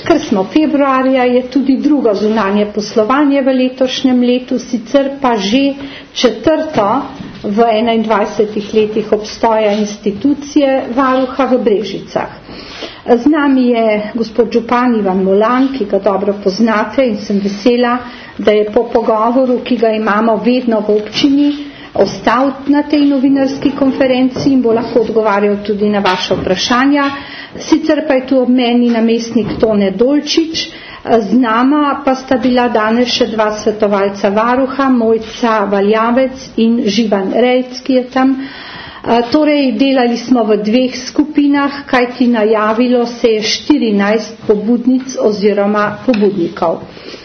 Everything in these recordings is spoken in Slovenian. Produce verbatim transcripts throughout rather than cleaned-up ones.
ker smo februarja, je tudi drugo zunanje poslovanje v letošnjem letu, sicer pa že četrto v enaindvajsetih letih obstoja institucije varuha v Brežicah. Z nami je gospod župan Ivan Molan, ki ga dobro poznate, in sem vesela, da je po pogovoru, ki ga imamo vedno v občini, ostal na tej novinarski konferenci in bo lahko odgovarjal tudi na vaše vprašanja. Sicer pa je tu ob meni namestnik Tone Dolčič, z nama pa sta bila danes še dva svetovalca varuha, Mojca Valjavec in Živan Rejc, ki je tam. Torej, delali smo v dveh skupinah, kajti najavilo se je štirinajst pobudnic oziroma pobudnikov.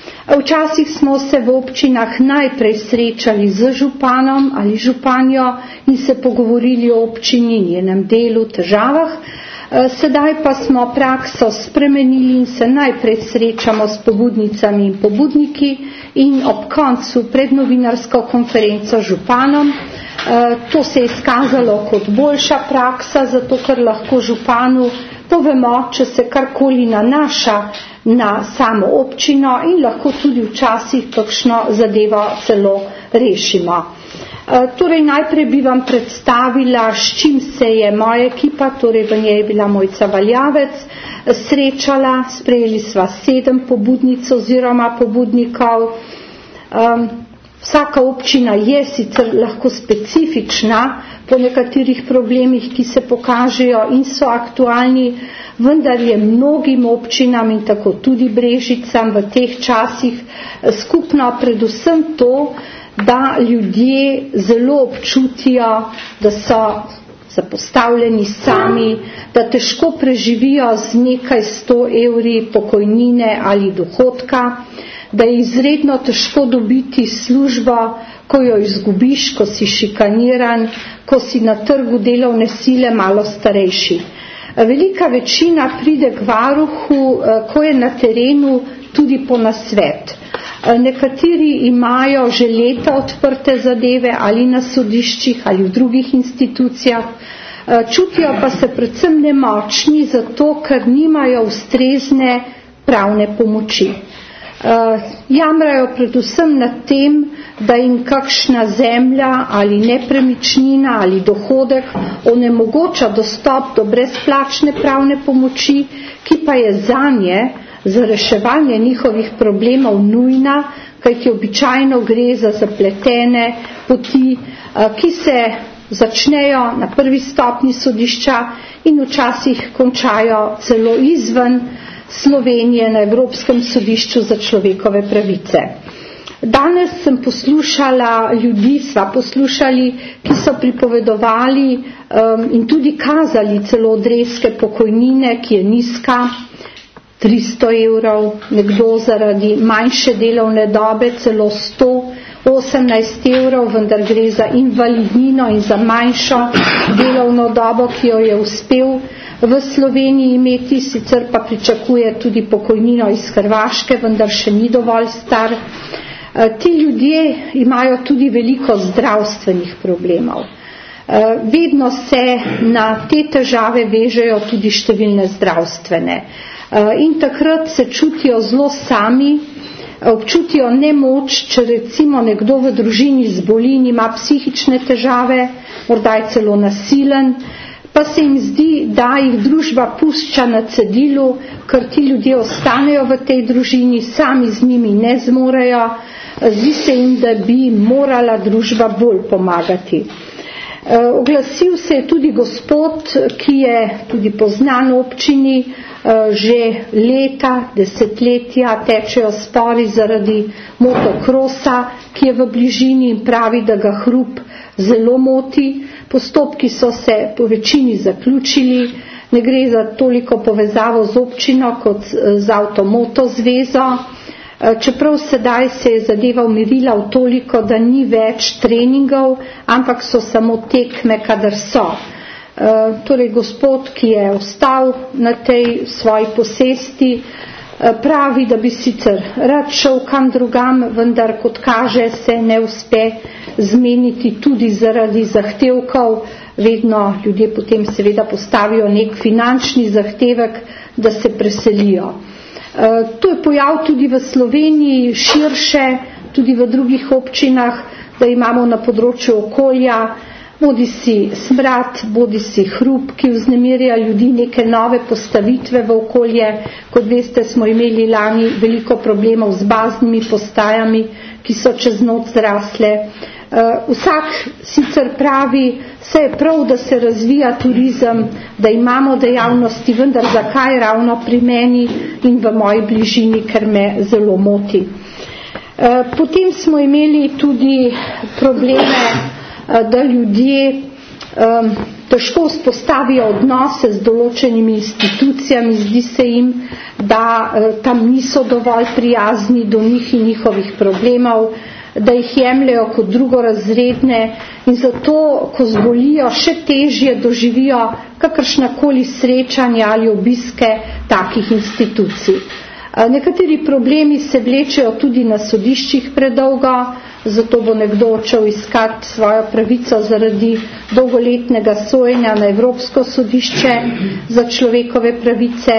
Včasih smo se v občinah najprej srečali z županom ali županjo in se pogovorili o občini, njenem delu, težavah. Sedaj pa smo prakso spremenili in se najprej srečamo s pobudnicami in pobudniki in ob koncu pred novinarsko konferenco županom. To se je izkazalo kot boljša praksa, zato ker lahko županu povemo, če se karkoli nanaša na samo občino in lahko tudi včasih kakšno zadevo celo rešimo. Torej, najprej bi vam predstavila, s čim se je moja ekipa, torej v njej je bila Mojca Valjavec, srečala. Sprejeli sva sedem pobudnic oziroma pobudnikov. Um, vsaka občina je sicer lahko specifična po nekaterih problemih, ki se pokažejo in so aktualni, vendar je mnogim občinam in tako tudi Brežicam v teh časih skupno predvsem to, da ljudje zelo občutijo, da so zapostavljeni sami, da težko preživijo z nekaj sto evri pokojnine ali dohodka, da je izredno težko dobiti službo, ko jo izgubiš, ko si šikaniran, ko si na trgu delovne sile malo starejši. Velika večina pride k varuhu, ko je na terenu, tudi po nasvet. Nekateri imajo že leta odprte zadeve ali na sodiščih ali v drugih institucijah, čutijo pa se predvsem nemočni, zato ker nimajo ustrezne pravne pomoči. Jamrajo predvsem nad tem, da jim kakšna zemlja ali nepremičnina ali dohodek onemogoča dostop do brezplačne pravne pomoči, ki pa je zanje za reševanje njihovih problemov nujna, kajti običajno gre za zapletene poti, ki se začnejo na prvi stopnji sodišča in včasih končajo celo izven Slovenije na Evropskem sodišču za človekove pravice. Danes sem poslušala ljudi, sva poslušali, ki so pripovedovali um, in tudi kazali celo odreske pokojnine, ki je nizka, tristo evrov, nekdo zaradi manjše delovne dobe celo sto osemnajst evrov, vendar gre za invalidnino in za manjšo delovno dobo, ki jo je uspel v Sloveniji imeti, sicer pa pričakuje tudi pokojnino iz Hrvaške, vendar še ni dovolj star. Ti ljudje imajo tudi veliko zdravstvenih problemov. Vedno se na te težave vežejo tudi številne zdravstvene. In takrat se čutijo zelo sami, občutijo nemoč, če recimo nekdo v družini zboli in ima psihične težave, morda je celo nasilen, pa se jim zdi, da jih družba pušča na cedilu, ker ti ljudje ostanejo v tej družini, sami z njimi ne zmorejo, zdi se jim, da bi morala družba bolj pomagati. Oglasil se je tudi gospod, ki je tudi poznan v občini, že leta, desetletja tečejo spori zaradi motokrosa, ki je v bližini in pravi, da ga hrup zelo moti. Postopki so se po večini zaključili, ne gre za toliko povezavo z občino kot z Avtomoto zvezo, čeprav sedaj se je zadeva umirila v toliko, da ni več treningov, ampak so samo tekme, kadar so. Torej, gospod, ki je ostal na tej svoji posesti, pravi, da bi sicer rad šel kam drugam, vendar kot kaže se ne uspe zmeniti tudi zaradi zahtevkov. Vedno ljudje potem seveda postavijo nek finančni zahtevek, da se preselijo. To je pojav tudi v Sloveniji, širše, tudi v drugih občinah, da imamo na področju okolja bodi si smrad, bodi si hrup, ki vznemirja ljudi, neke nove postavitve v okolje. Kot veste, smo imeli lani veliko problemov z baznimi postajami, ki so čez noč zrasle. Uh, vsak sicer pravi, se je prav, da se razvija turizem, da imamo dejavnosti, vendar zakaj ravno pri meni in v moji bližini, ker me zelo moti. Uh, potem smo imeli tudi probleme, uh, da ljudje um, težko vzpostavijo odnose z določenimi institucijami, zdi se jim, da uh, tam niso dovolj prijazni do njih in njihovih problemov, da jih jemljajo kot drugorazredne in zato, ko zbolijo, še težje doživijo kakršnakoli srečanja ali obiske takih institucij. Nekateri problemi se vlečejo tudi na sodiščih predolgo, zato bo nekdo odšel iskati svojo pravico zaradi dolgoletnega sojenja na Evropsko sodišče za človekove pravice.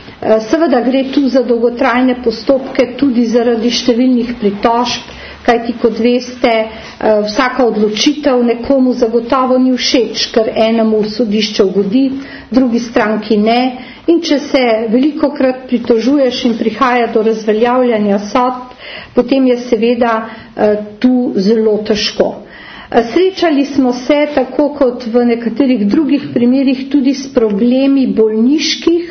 Seveda gre tu za dolgotrajne postopke tudi zaradi številnih pritožb, kajti kot veste, vsaka odločitev nekomu zagotovo ni všeč, ker enemu sodišče ugodi, drugi stranki ne. In če se velikokrat pritožuješ in prihaja do razveljavljanja sodb, potem je seveda tu zelo težko. Srečali smo se, tako kot v nekaterih drugih primerih, tudi s problemi bolniških,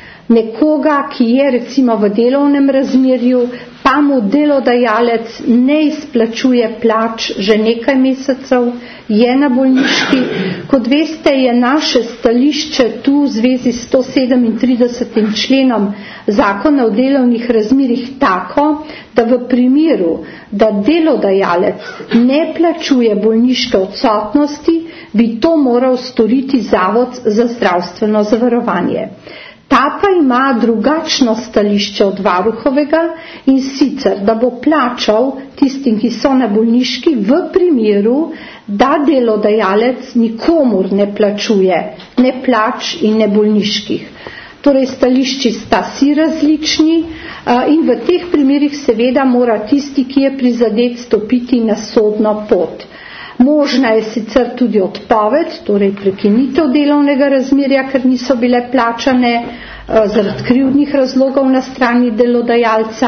nekoga, ki je recimo v delovnem razmerju, pa mu delodajalec ne izplačuje plač že nekaj mesecev, je na bolniški. Kot veste, je naše stališče tu v zvezi s sto sedemintridesetim členom Zakona o delovnih razmerjih tako, da v primeru, da delodajalec ne plačuje bolniške odsotnosti, bi to moral storiti Zavod za zdravstveno zavarovanje. Ta pa ima drugačno stališče od varuhovega in sicer, da bo plačal tistim, ki so na bolniški, v primeru, da delodajalec nikomur ne plačuje, ne plač in ne bolniških. Torej, stališči sta si različni in v teh primerih seveda mora tisti, ki je prizadet, stopiti na sodno pot. Možna je sicer tudi odpoved, torej prekinitev delovnega razmerja, ker niso bile plačane zaradi krivdnih razlogov na strani delodajalca,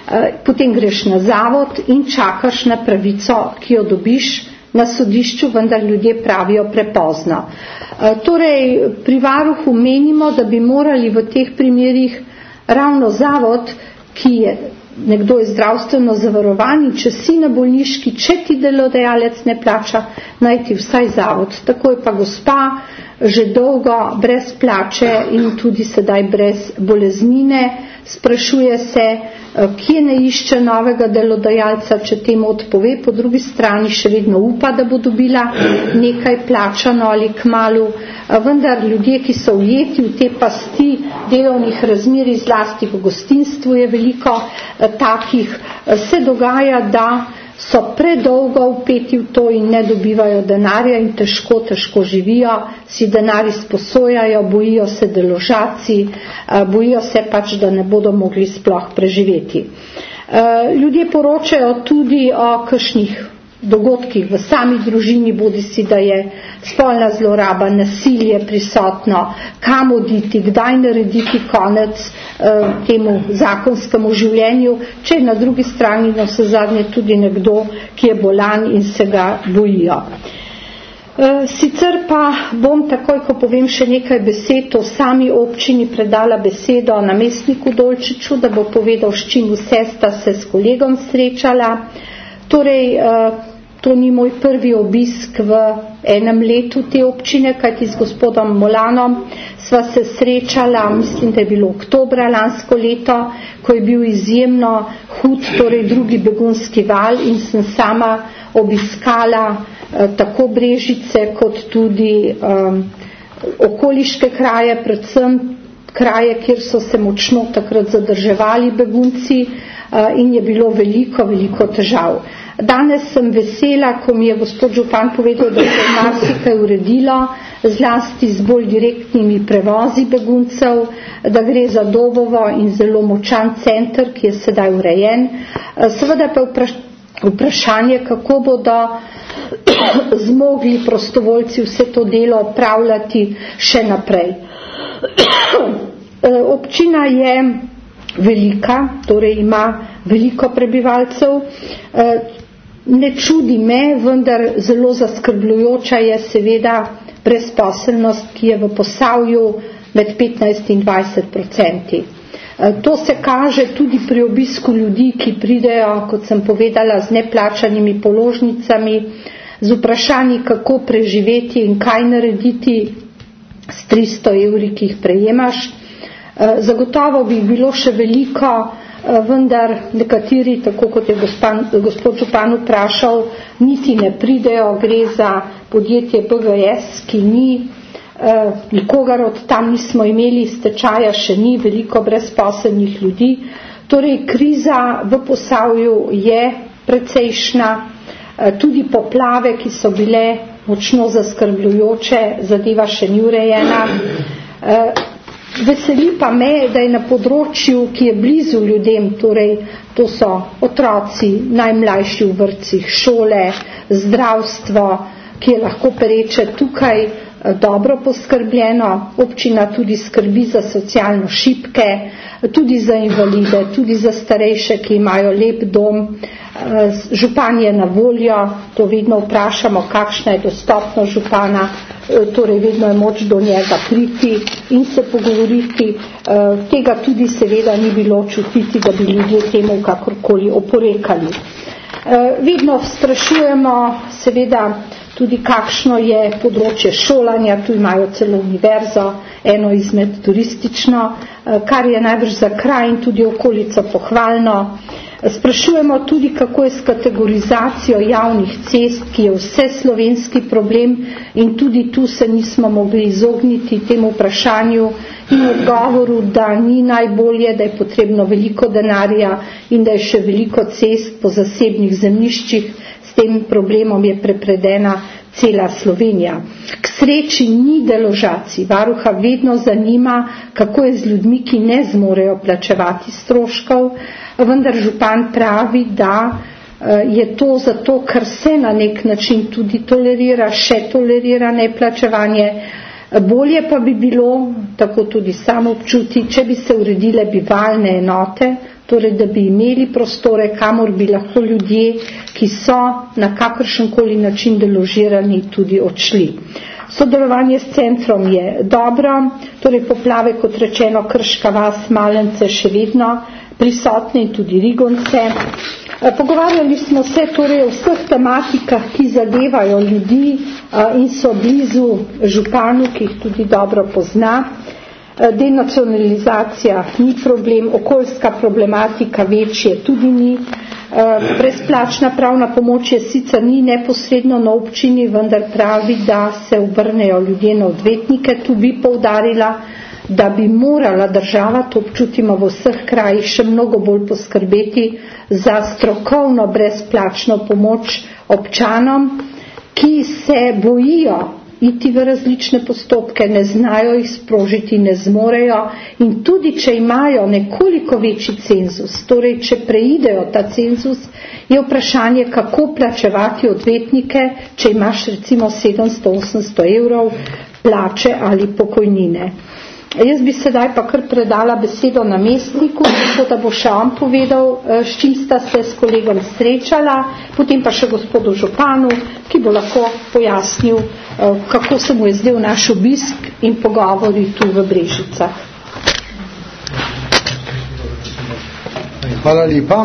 potem greš na zavod in čakaš na pravico, ki jo dobiš na sodišču, vendar ljudje pravijo prepozno. Torej, pri varuhu menimo, da bi morali v teh primerih ravno zavod, ki je nekdo je zdravstveno zavarovan in če si na bolniški, če ti delodajalec ne plača, najti vsaj zavod. Tako je pa gospa že dolgo brez plače in tudi sedaj brez boleznine. Sprašuje se, kje ne išče novega delodajalca, če temu odpove, po drugi strani še vedno upa, da bo dobila nekaj plačano ali kmalu. Vendar ljudje, ki so ujeti v te pasti delovnih razmerij, zlasti v gostinstvu je veliko takih, se dogaja, da so predolgo vpeti v to in ne dobivajo denarja in težko, težko živijo, si denar izposojajo, bojijo se deložacij, bojijo se pač, da ne bodo mogli sploh preživeti. Ljudje poročajo tudi o kakšnih dogodkih v sami družini, bodi si, da je spolna zloraba, nasilje prisotno, kam oditi, kdaj narediti konec eh, temu zakonskemu življenju, če je na drugi strani na vse zadnje tudi nekdo, ki je bolan in se ga bojijo. Sicer pa bom takoj, ko povem še nekaj besed o sami občini, predala besedo namestniku Dolčiču, da bo povedal, s čim vse sta se s kolegom srečala. Torej, to ni moj prvi obisk v enem letu te občine, kajti z gospodom Molanom sva se srečala, mislim, da je bilo oktobra lansko leto, ko je bil izjemno hud, torej drugi begunski val in sem sama obiskala tako Brežice kot tudi um, okoliške kraje, predvsem kraje, kjer so se močno takrat zadrževali begunci uh, in je bilo veliko, veliko težav. Danes sem vesela, ko mi je gospod župan povedal, da se je marsikaj uredilo, zlasti z bolj direktnimi prevozi beguncev, da gre za Dobovo in zelo močan center, ki je sedaj urejen. Seveda pa vprašanje, kako bodo zmogli prostovoljci vse to delo opravljati še naprej. Občina je velika, torej ima veliko prebivalcev. Ne čudi me, vendar zelo zaskrbljujoča je seveda brezposelnost, ki je v Posavju med petnajst in dvajset procenti. To se kaže tudi pri obisku ljudi, ki pridejo, kot sem povedala, z neplačanimi položnicami, z vprašanji, kako preživeti in kaj narediti s tristo evri, ki jih prejemaš. Zagotovo bi bilo še veliko, vendar nekateri, tako kot je gospod župan vprašal, niti ne pridejo, gre za podjetje B G S, ki ni, nikogar od tam nismo imeli, stečaja še ni, veliko brezposelnih ljudi. Torej, kriza v Posavju je precejšna, tudi poplave, ki so bile močno zaskrbljujoče, zadeva še ni urejena. Veseli pa me, da je na področju, ki je blizu ljudem, torej to so otroci, najmlajši v vrtcih, šole, zdravstvo, ki je lahko pereče tukaj dobro poskrbljeno. Občina tudi skrbi za socialno šibke, tudi za invalide, tudi za starejše, ki imajo lep dom. Župan je na voljo, to vedno vprašamo, kakšna je dostopnost župana, torej vedno je moč do njega priti in se pogovoriti. Tega tudi seveda ni bilo čutiti, da bi ljudje temu kakorkoli oporekali. Vedno sprašujemo seveda tudi, kakšno je področje šolanja, tu imajo celo univerzo, eno izmed turistično, kar je najbrž za kraj in tudi okolico pohvalno. Sprašujemo tudi, kako je s kategorizacijo javnih cest, ki je vse slovenski problem in tudi tu se nismo mogli izogniti temu vprašanju in odgovoru, da ni najbolje, da je potrebno veliko denarja in da je še veliko cest po zasebnih zemljiščih. S tem problemom je prepredena cela Slovenija. K sreči ni deložacij. Varuha vedno zanima, kako je z ljudmi, ki ne zmorejo plačevati stroškov, vendar župan pravi, da je to zato, ker se na nek način tudi tolerira, še tolerira neplačevanje. Bolje pa bi bilo, tako tudi samo občuti, če bi se uredile bivalne enote, torej da bi imeli prostore, kamor bi lahko ljudje, ki so na kakršenkoli način deložirani, tudi odšli. Sodelovanje s centrom je dobro, torej poplave, kot rečeno, Krška vas, Malence še vedno prisotne in tudi Rigonce. Pogovarjali smo se torej o vseh tematikah, ki zadevajo ljudi in so blizu županu, ki jih tudi dobro pozna. Denacionalizacija ni problem, okoljska problematika večje tudi ni. Brezplačna pravna pomoč je sicer ni neposredno na občini, vendar pravi, da se obrnejo ljudje na odvetnike. Tu bi poudarila, da bi morala država, to občutimo v vseh krajih, še mnogo bolj poskrbeti za strokovno brezplačno pomoč občanom, ki se bojijo iti v različne postopke, ne znajo jih sprožiti, ne zmorejo in tudi, če imajo nekoliko večji cenzus, torej, če preidejo ta cenzus, je vprašanje, kako plačevati odvetnike, če imaš recimo sedemsto osemsto evrov plače ali pokojnine. Jaz bi sedaj pa kar predala besedo namestniku, tako da bo še on povedal, s čim sta se s kolegom srečala, potem pa še gospodu županu, ki bo lahko pojasnil, kako se mu je zdel naš obisk in pogovori tu v Brežicah. Hvala lepa.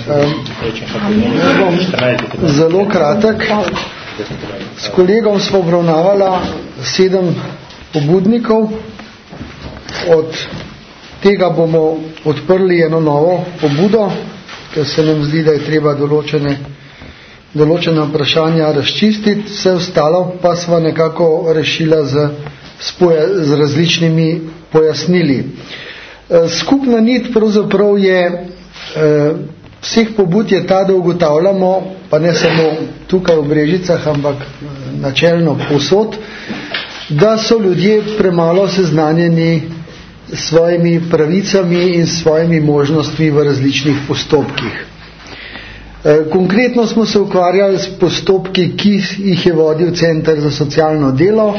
Jaz bom zelo kratek. S kolegom smo obravnavala sedem pobudnikov. Od tega bomo odprli eno novo pobudo, ker se nam zdi, da je treba določene, določena vprašanja razčistiti, vse ostalo pa sva nekako rešila z, z različnimi pojasnili. Skupna nit pravzaprav je vseh pobud je ta, da ugotavljamo, pa ne samo tukaj v Brežicah, ampak načelno povsod, da so ljudje premalo seznanjeni s svojimi pravicami in svojimi možnostmi v različnih postopkih. Konkretno smo se ukvarjali s postopki, ki jih je vodil Center za socialno delo,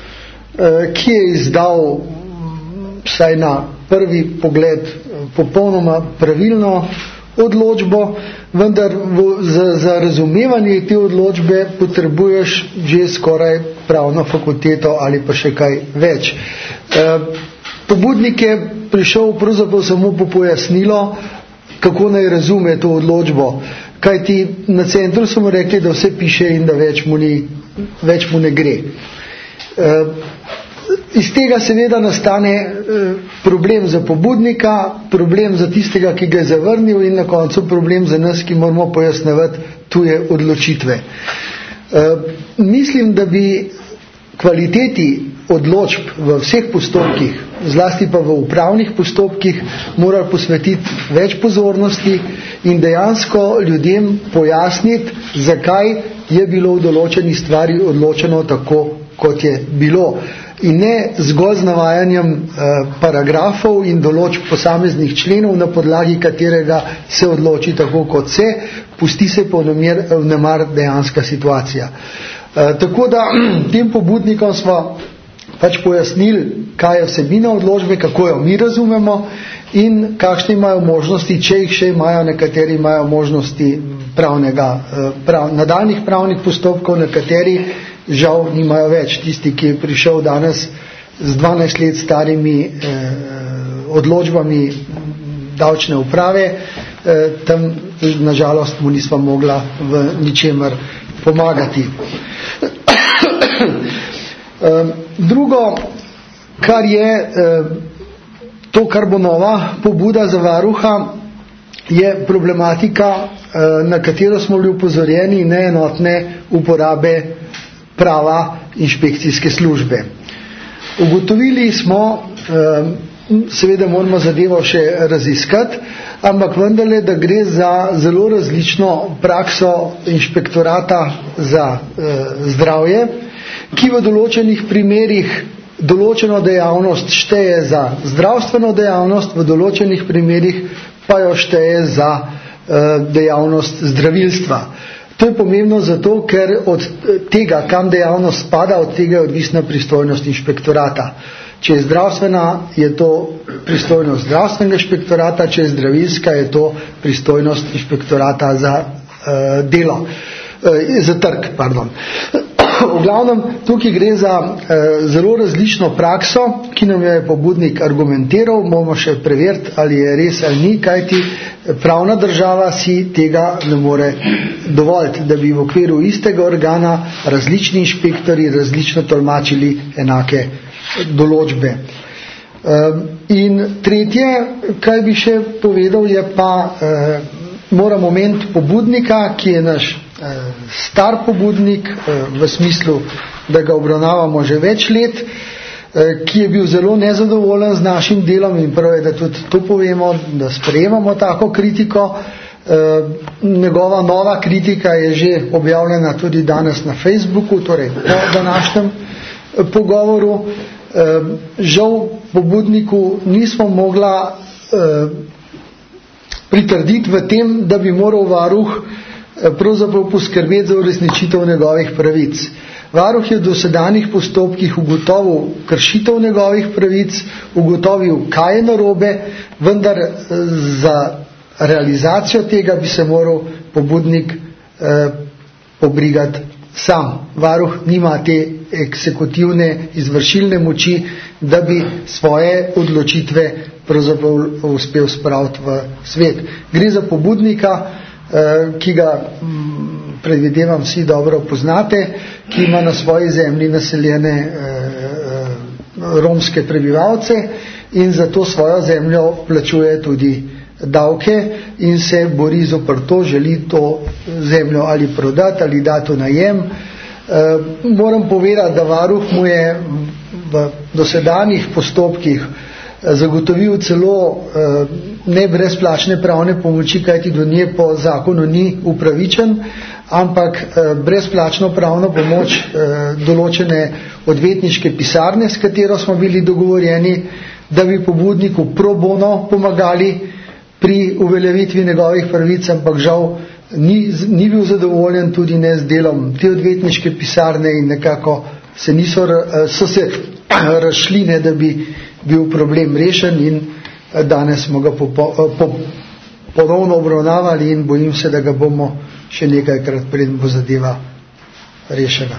ki je izdal vsaj na prvi pogled popolnoma pravilno odločbo, vendar v, za, za razumevanje te odločbe potrebuješ že skoraj pravno fakulteto ali pa še kaj več. E, pobudnik je prišel pravzaprav samo po pojasnilo, kako naj razume to odločbo, kajti na centru smo rekli, da vse piše in da več mu, ni, več mu ne gre. E, Iz tega seveda nastane problem za pobudnika, problem za tistega, ki ga je zavrnil in na koncu problem za nas, ki moramo pojasnjevati tuje odločitve. Mislim, da bi kvaliteti odločb v vseh postopkih, zlasti pa v upravnih postopkih, morali posvetiti več pozornosti in dejansko ljudem pojasniti, zakaj je bilo v določeni stvari odločeno tako, kot je bilo. In ne zgolj z navajanjem eh, paragrafov in določb posameznih členov, na podlagi katerega se odloči tako, kot se, pusti se po vnemar dejanska situacija. Eh, tako da tem pobudnikom smo pač pojasnili, kaj je vsebina odločbe, kako jo mi razumemo in kakšne imajo možnosti, če jih še imajo, nekateri imajo možnosti pravnega, eh, prav, nadaljnih pravnih postopkov, nekateri žal nimajo več. Tisti, ki je prišel danes z dvanajst let starimi eh, odločbami davčne uprave, eh, tam nažalost mu nisva mogla v ničemer pomagati. eh, drugo, kar je eh, to, kar bo nova pobuda za varuha, je problematika, eh, na katero smo bili upozorjeni, neenotne uporabe prava inšpekcijske službe. Ugotovili smo, seveda moramo zadevo še raziskati, ampak vendarle, da gre za zelo različno prakso inšpektorata za zdravje, ki v določenih primerih določeno dejavnost šteje za zdravstveno dejavnost, v določenih primerih pa jo šteje za dejavnost zdravilstva. To je pomembno zato, ker od tega, kam dejavnost spada, od tega je odvisna pristojnost inšpektorata. Če je zdravstvena, je to pristojnost zdravstvenega inšpektorata, če je zdravilska, je to pristojnost inšpektorata za uh, delo, uh, za trg, pardon. V glavnem, tukaj gre za eh, zelo različno prakso, ki nam je pobudnik argumentiral, moramo še preveriti, ali je res ali ni, kajti pravna država si tega ne more dovoliti, da bi v okviru istega organa različni inšpektori različno tolmačili enake določbe. Eh, in tretje, kaj bi še povedal, je pa eh, moramo omeniti pobudnika, ki je naš star pobudnik, v smislu, da ga obravnavamo že več let, ki je bil zelo nezadovoljen z našim delom in prav je, da tudi to povemo, da sprejemamo tako kritiko. Njegova nova kritika je že objavljena tudi danes na Facebooku, torej po današnjem pogovoru. Žal pobudniku nismo mogla pritrditi v tem, da bi moral varuh pravzaprav poskrbeti za uresničitev njegovih pravic. Varuh je v dosedanjih postopkih ugotovil kršitev njegovih pravic, ugotovil, kaj je narobe, vendar za realizacijo tega bi se moral pobudnik eh, pobrigati sam. Varuh nima te eksekutivne izvršilne moči, da bi svoje odločitve pravzaprav uspel spraviti v svet. Gre za pobudnika, ki ga predvidevam vsi dobro poznate, ki ima na svoji zemlji naseljene romske prebivalce in za to svojo zemljo plačuje tudi davke in se bori zoper to, želi to zemljo ali prodati ali dati v najem. Moram povedati, da varuh mu je v dosedanjih postopkih zagotovil celo ne brezplačne pravne pomoči, kajti do nje po zakonu ni upravičen, ampak brezplačno pravno pomoč določene odvetniške pisarne, s katero smo bili dogovorjeni, da bi pobudniku pro bono pomagali pri uveljavitvi njegovih pravic, ampak žal ni, ni bil zadovoljen tudi ne z delom te odvetniške pisarne in nekako se niso, so se razšli, ne, da bi bil problem rešen in danes smo ga po, po, ponovno obravnavali in bojim se, da ga bomo še nekajkrat preden bo zadeva rešena.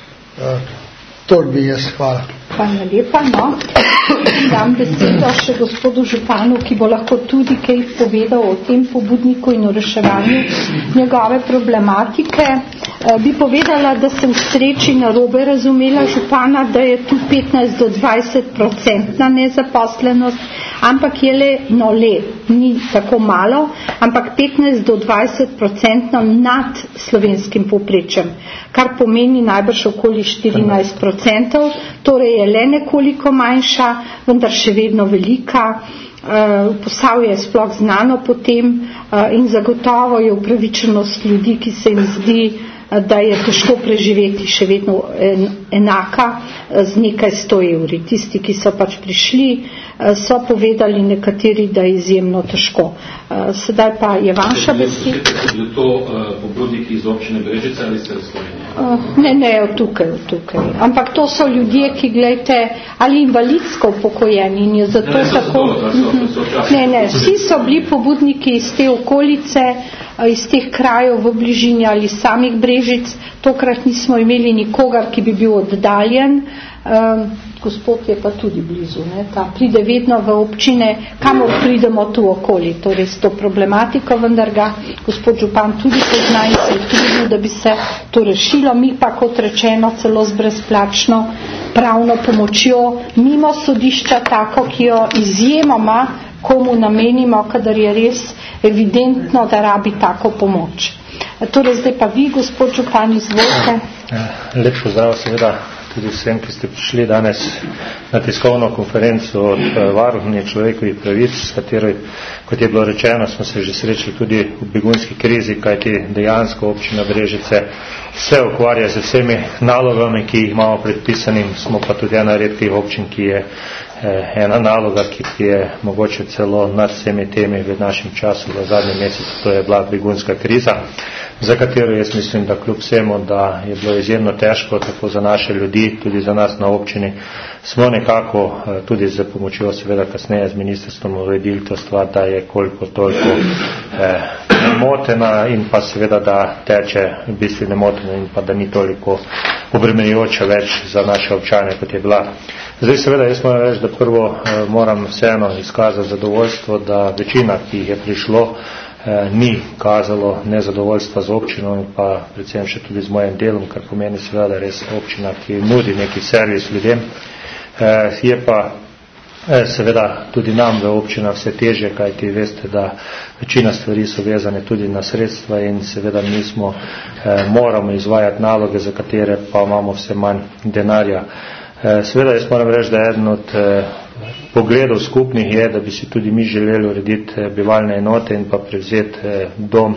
Toliko bi jaz, hvala. Hvala lepa, no. Dam besedo še gospodu županu, ki bo lahko tudi kaj povedal o tem pobudniku in o reševanju njegove problematike. E, bi povedala, da sem v sreči narobe razumela župana, da je tu petnajst do dvajset procentna nezaposlenost, ampak je le, no le, ni tako malo, ampak petnajst do dvajset procentno nad slovenskim povprečjem, kar pomeni najbrž okoli štirinajst procentov, torej je le nekoliko manjša, vendar še vedno velika. Posavje je sploh znano potem in zagotovo je upravičenost ljudi, ki se jim zdi, da je težko preživeti, še vedno enaka z nekaj sto evri. Tisti, ki so pač prišli, so povedali nekateri, da je izjemno težko. Sedaj pa je vaša beseda. Je to pobudniki iz občine Brežice ali ste Slovenije? Ne, ne, tukaj, tukaj. Ampak to so ljudje, ki, gledajte, ali invalidsko upokojeni in je zato ne, tako... To, so, so, so ne, ne, vsi so bili pobudniki iz te okolice, iz teh krajev v bližini ali samih Brežic. Tokrat nismo imeli nikogar, ki bi bil oddaljen. Um, gospod je pa tudi blizu. Ne? Ta pride vedno v občine, kamor pridemo tu okoli. Torej s to problematiko, vendar ga gospod župan tudi pozna in se je trudil, da bi se to rešilo. Mi pa, kot rečeno, celo z brezplačno pravno pomočjo mimo sodišča, tako, ki jo izjemoma komu namenimo, kadar je res evidentno, da rabi tako pomoč. Torej, zdaj pa vi, gospod župan, izvolite. Lep pozdrav seveda tudi vsem, ki ste prišli danes na tiskovno konferenco od varuhinje človekovih pravic, s katero, kot je bilo rečeno, smo se že srečali tudi v begunski krizi, kajti dejansko občina Brežice se ukvarja z vsemi nalogami, ki jih imamo predpisanim, smo pa tudi ena redkih občin, ki je ena naloga, ki je mogoče celo nad vsemi temi v našem času v zadnjem mesecu, to je bila begunska kriza, za katero jaz mislim, da kljub vsemu, da je bilo izjemno težko, tako za naše ljudi, tudi za nas na občini, smo nekako tudi z pomočjo seveda kasneje z ministrstvom uredili to stvar, da je koliko toliko eh, nemotena in pa seveda, da teče v bistvu nemotena in pa da ni toliko obremenjujoča več za naše občane, kot je bila. Zdaj seveda jaz moram reči, da prvo eh, moram vseeno izkazati zadovoljstvo, da večina, ki jih je prišlo, eh, ni kazalo nezadovoljstva z občino in pa predvsem še tudi z mojim delom, kar pomeni seveda res občina, ki nudi neki servis ljudem. Eh, je pa eh, seveda tudi nam v občinah vse težje, kajti veste, da večina stvari so vezane tudi na sredstva in seveda mi smo eh, moramo izvajati naloge, za katere pa imamo vse manj denarja. Seveda jaz moram reči, da eden od eh, pogledov skupnih je, da bi si tudi mi želeli urediti eh, bivalne enote in pa prevzeti eh, dom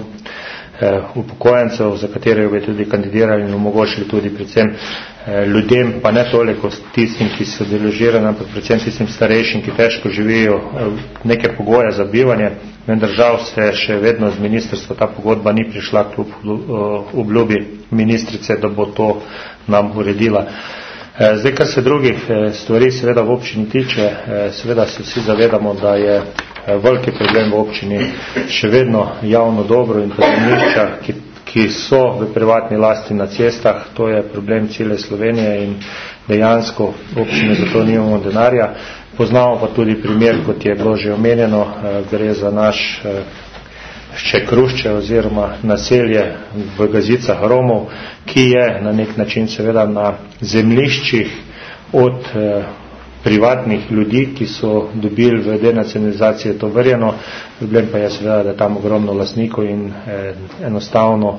eh, upokojencev, za katere bi tudi kandidirali in omogočili tudi predvsem eh, ljudem, pa ne toliko tistim, ki so deložirani, ampak predvsem tistim starejšim, ki težko živijo eh, neke pogoje za bivanje. Vendar žal se še vedno z ministrstva ta pogodba ni prišla kljub uh, obljubi ministrice, da bo to nam uredila. Zdaj, kar se drugih stvari seveda v občini tiče, seveda se vsi zavedamo, da je veliki problem v občini še vedno javno dobro in pa zemljišča, ki, ki so v privatni lasti na cestah. To je problem cele Slovenije in dejansko občine za to nimamo denarja. Poznamo pa tudi primer, kot je bilo že omenjeno, gre za naš Ščekrušče oziroma naselje v Gazicah Romov, ki je na nek način seveda na zemljiščih od eh, privatnih ljudi, ki so dobili v denacionalizacijo to verjeno. Problem pa je seveda, da je tam ogromno lastnikov in eh, enostavno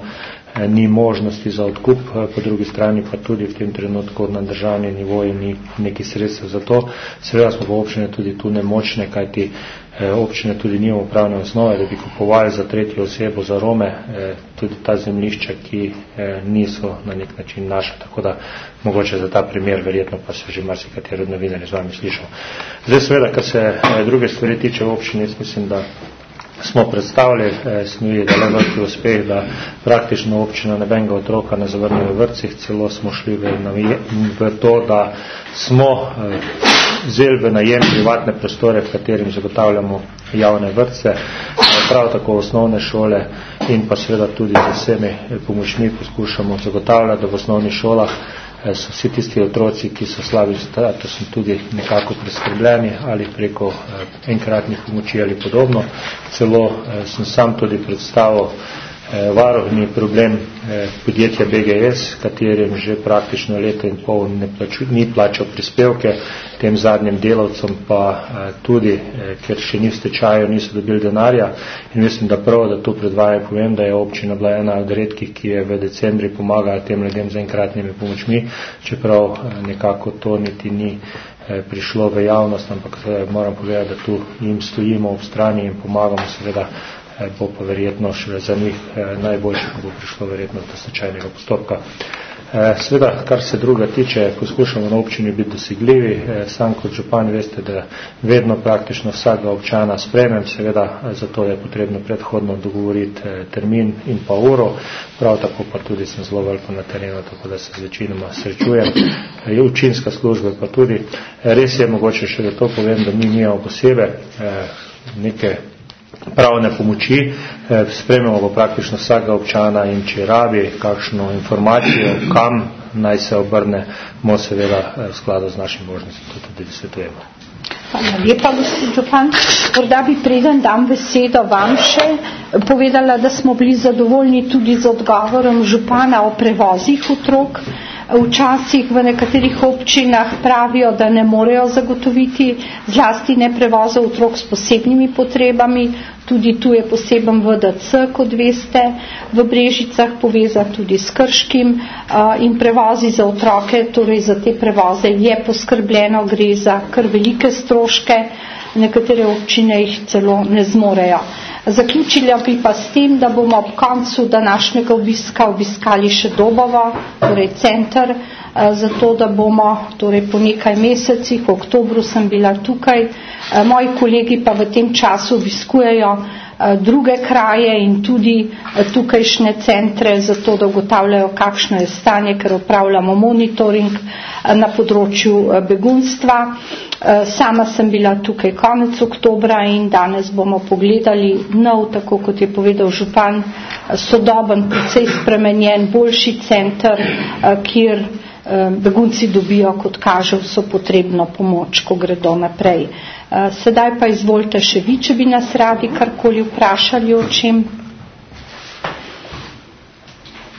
ni možnosti za odkup, po drugi strani pa tudi v tem trenutku na državni nivoju ni neki sredstev za to. Seveda smo pa občine tudi tu nemočne, kajti občine tudi nimamo pravne osnove, da bi kupovali za tretjo osebo, za Rome, tudi ta zemljišča, ki niso na nek način naša, tako da mogoče za ta primer verjetno pa se že marsikateri od novinarjev z vami slišal. Zdaj seveda, kar se druge stvari tiče v občini, mislim, da smo predstavili, smo videli, da le veliki uspeh, da praktično občina nobenega otroka ne zavrne v vrtcih, celo smo šli v, v to, da smo vzeli v najem privatne prostore, v katerim zagotavljamo javne vrtce, prav tako osnovne šole in pa seveda tudi z vsemi pomočmi poskušamo zagotavljati, da v osnovnih šolah so vsi tisti otroci, ki so slabi statusom, tudi nekako preskrbljeni ali preko enkratnih pomoči ali podobno. Celo sem sam tudi predstavil varovni problem podjetja B G S, katerim že praktično leto in pol ne plaču, ni plačal prispevke, tem zadnjim delavcem pa tudi, ker še ni v stečaju, niso dobili denarja. In mislim, da prav, da tu predvajam povem, da je občina bila ena od redkih, ki je v decembri pomagala tem ljudem z enkratnimi pomočmi, čeprav nekako to niti ni prišlo v javnost, ampak moram povedati, da tu jim stojimo ob strani in pomagamo, seveda bo pa verjetno še za njih najboljše, ko bo prišlo verjetno do stečajnega postopka. Sveda, kar se druga tiče, poskušamo na občini biti dosegljivi. Sam kot župan veste, da vedno praktično vsakega občana sprejmem, seveda zato je potrebno predhodno dogovoriti termin in pa uro, prav tako pa tudi sem zelo veliko na terenu, tako da se z večinoma srečujem. Je učinska služba pa tudi. Res je mogoče še da to povem, da mi nimamo posebej neke pravne pomoči, spremljamo pa praktično vsakega občana in če rabi kakšno informacijo, kam naj se obrne, mo seveda v skladu z našim možnostim to tudi svetujemo. Hvala lepa, gospod župan. Morda bi preden dam besedo vam še povedala, da smo bili zadovoljni tudi z odgovorom župana o prevozih otrok. Včasih v nekaterih občinah pravijo, da ne morejo zagotoviti zlasti ne prevoza otrok s posebnimi potrebami. Tudi tu je poseben V D C, kot veste, v Brežicah povezan tudi s Krškim in prevozi za otroke, torej za te prevoze je poskrbljeno, gre za kar velike stroške, nekatere občine jih celo ne zmorejo. Zaključila bi pa s tem, da bomo ob koncu današnjega obiska obiskali še Dobovo, torej center, zato da bomo torej po nekaj mesecih, v oktobru sem bila tukaj, moji kolegi pa v tem času obiskujejo druge kraje in tudi tukajšnje centre, zato da ugotavljajo, kakšno je stanje, ker opravljamo monitoring na področju begunstva. Sama sem bila tukaj konec oktobra in danes bomo pogledali nov, tako kot je povedal župan, sodoben, precej spremenjen, boljši center, kjer begunci dobijo, kot kaže, vso potrebno pomoč, ko gredo naprej. Sedaj pa izvolite še vi, če bi nas radi karkoli vprašali o čem.